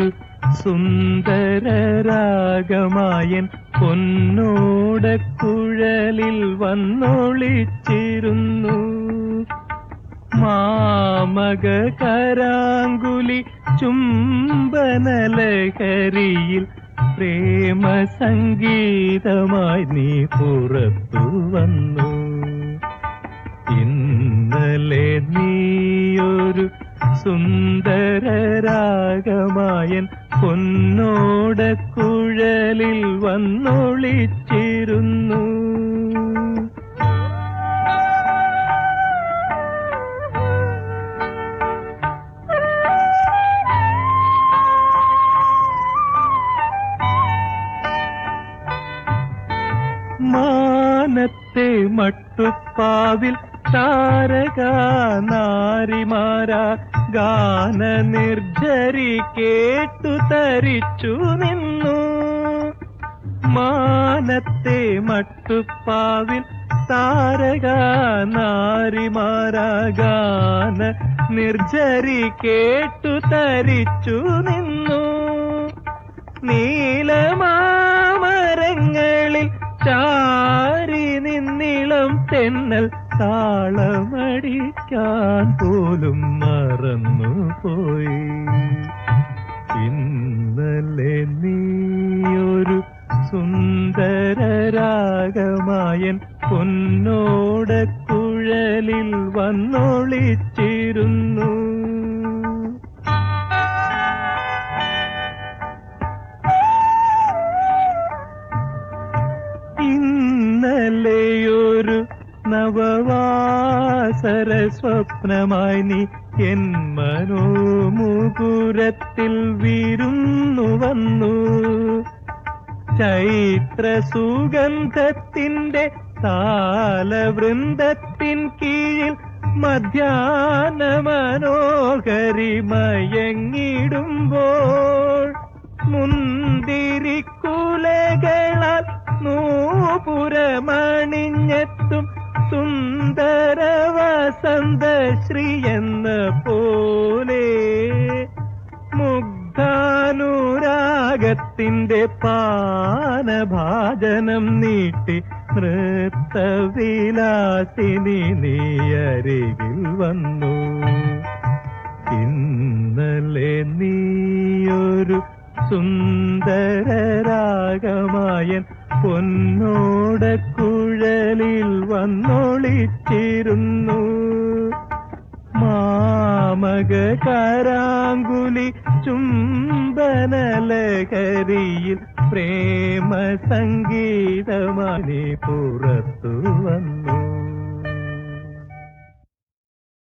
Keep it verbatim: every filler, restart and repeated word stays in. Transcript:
സുന്ദരരാഗമായൻ പൊന്നോടക്കുഴലിൽ വന്നൊളിച്ചിരുന്നു. മാമക കരാങ്കുലി ചുംബനലഹരിയിൽ പ്രേമ സംഗീതമായി നീ പുറത്തു വന്നു. ഇന്നലെ നീയൊരു സുന്ദരരാഗമായൻ പൊന്നോടക്കുഴലിൽ വന്നൊളിച്ചിരുന്നു. മാനത്തെ മട്ടുപ്പാവിൽ താരകാ നാരിമാരാ ഗാന നിർജരി കേട്ടു തരിച്ചു നിന്നു. മാനത്തെ മട്ടുപ്പാവിൽ താരകാ നാരിമാരാ ഗാന നിർജരി കേട്ടു തരിച്ചു നിന്നു. നീലമാമരങ്ങളിൽ ചാരി നിന്നിളം തെന്നൽ താളമടിക്കാൻ പോലും മറന്നുപോയി. ഇന്നലെ നീയൊരു സുന്ദരരാഗമായൻ പൊന്നോടക്കുഴലിൽ വന്നൊളിച്ചിരുന്നു. ഇന്നലെയൊരു നവവാസര സ്വപ്നമായി നീ എൻ മനോമുകുരത്തിൽ വിരുന്നു വന്നു. ചൈത്ര സുഗന്ധത്തിന്റെ താലവൃന്ദത്തിൻ കീഴിൽ മധ്യാഹ്ന മനോഹരി മയങ്ങിടുമ്പോൾ മുന്തിരിക്കുലകളാൽ നൂപുരമണിഞ്ഞെത്തും സുന്ദര വസന്ത ശ്രീ എന്ന പോലെ മുഗ്ധാനുരാഗത്തിന്റെ പാനഭാജനം നീട്ടി നൃത്തവിലാസിനി നീ അരികിൽ വന്നു. ഇന്നലെ നീയൊരു സുന്ദരരാഗമായൻ പൊന്നോടക്കുഴലിൽ വന്നൊളിച്ചിരുന്നു. മാമക കരാങ്കുലി ചുംബനലഹരിയിൽ പ്രേമ സംഗീതമായി പുറത്തു വന്നു.